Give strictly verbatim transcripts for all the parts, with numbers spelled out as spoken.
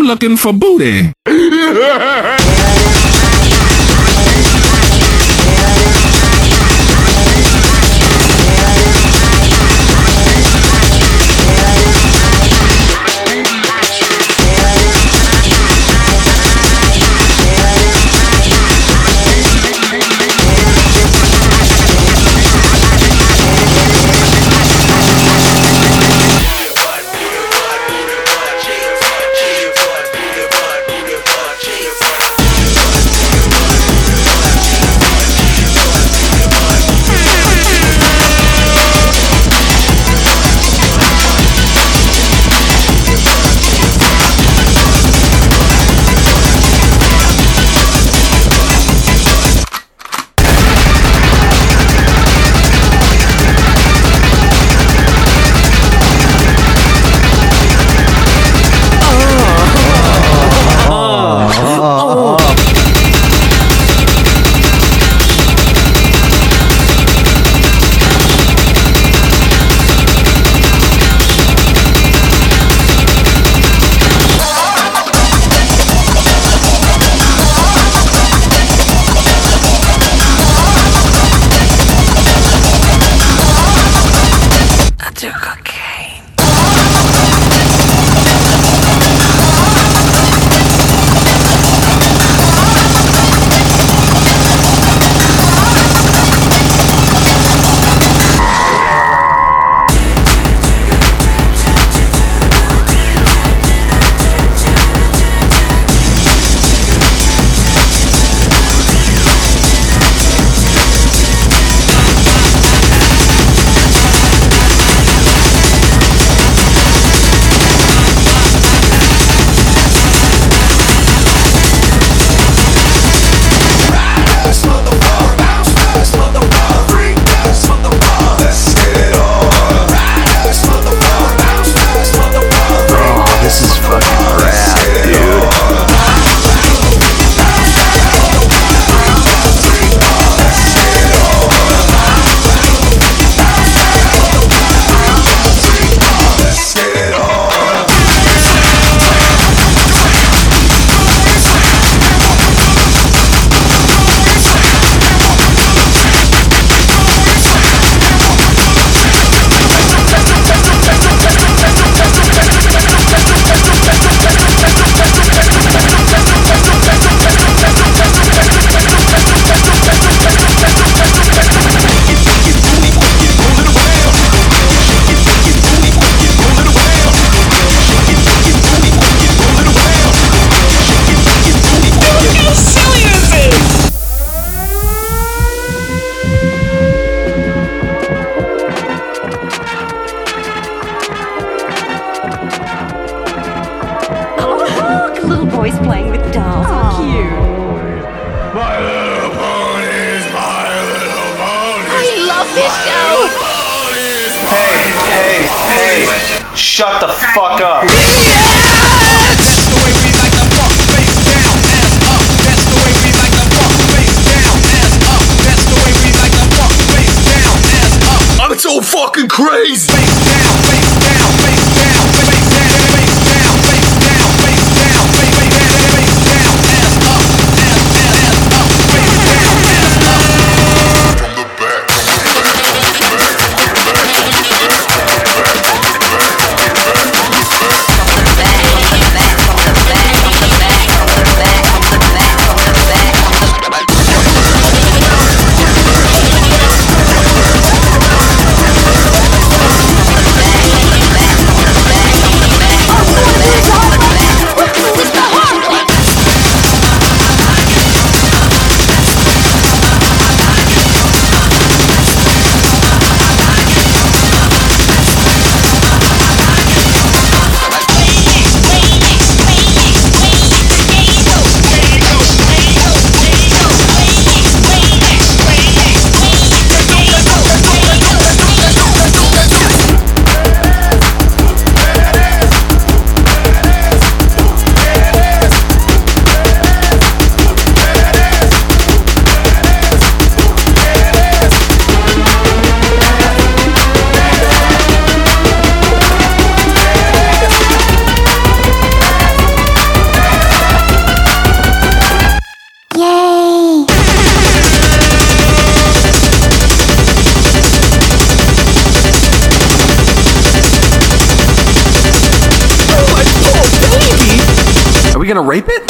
looking for booty. Shut the fuck up. I'm so fucking crazy. gonna rape it?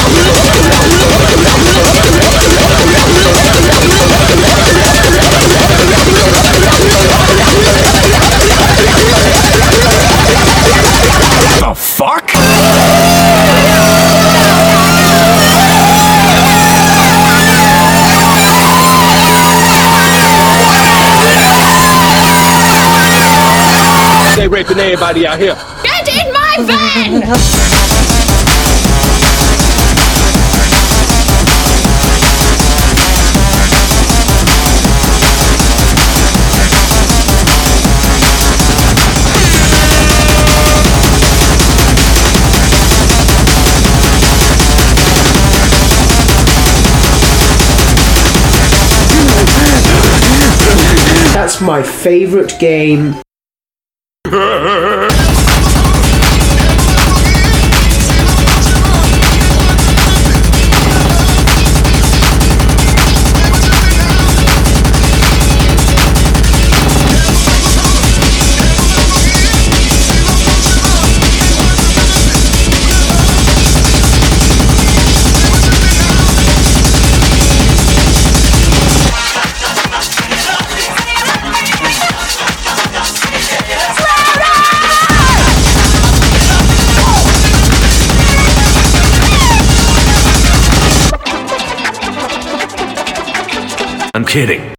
The fuck? They raping everybody out here. Get in my van! That's my favourite game. I'm kidding.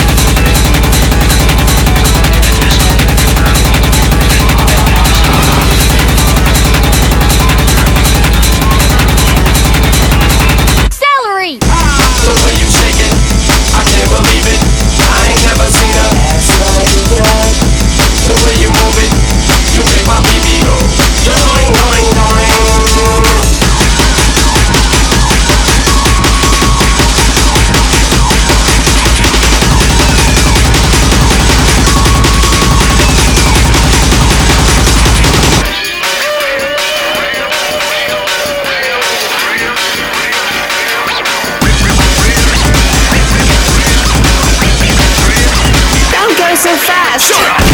Celery! The way you shake it, I can't believe it. I ain't never seen a ass like that. The way you move it, you make my baby go. Doing, doing, doing. Don't go so fast! Shut up!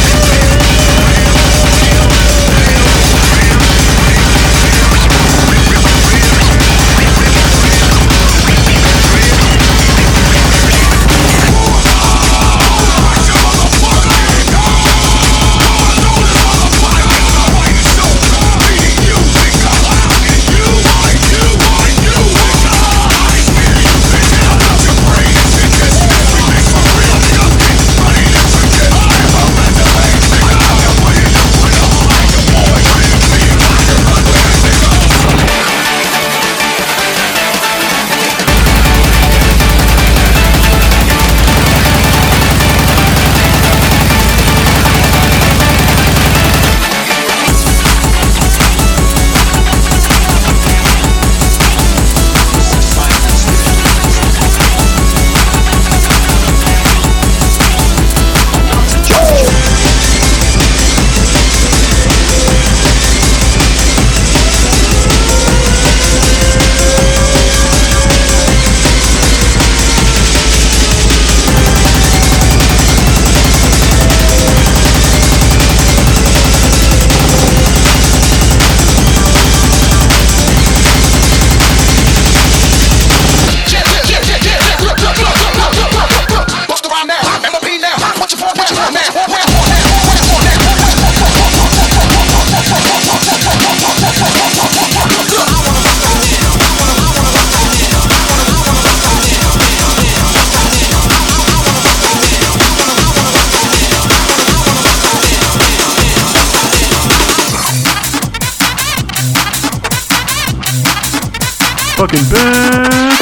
Fucking bad.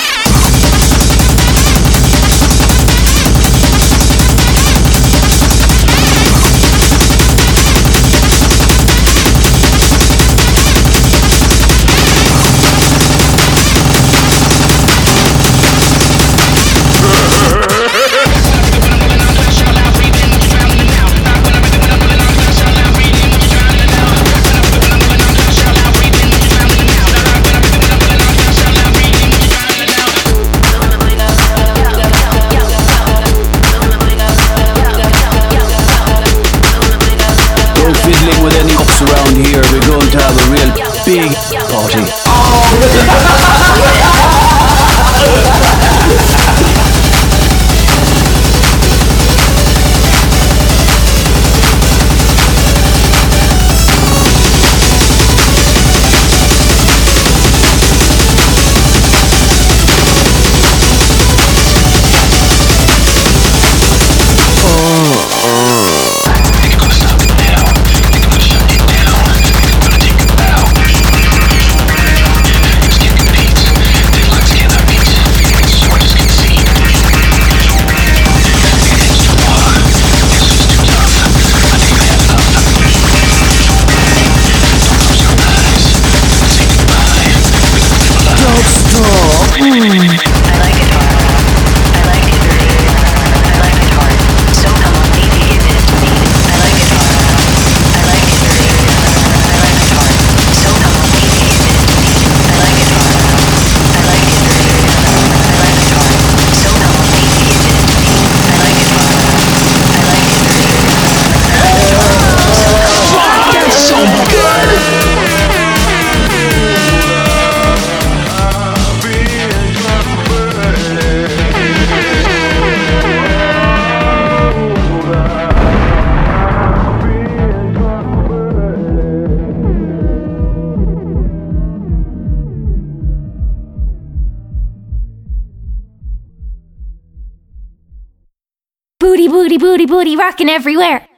Fiddling with any cops around here, we're going to have a real big party. like it hard. I like it very I like it hard. So come on, baby, give it to me. I like it hard. I like it very I like it hard. So come on, baby, give it to me. I like it hard. I like it very I like it hard. So come on, baby, give it to me. I like it hard. I like it very I like it hard. Fuck, that's so good! Booty, booty, booty, booty, rocking everywhere.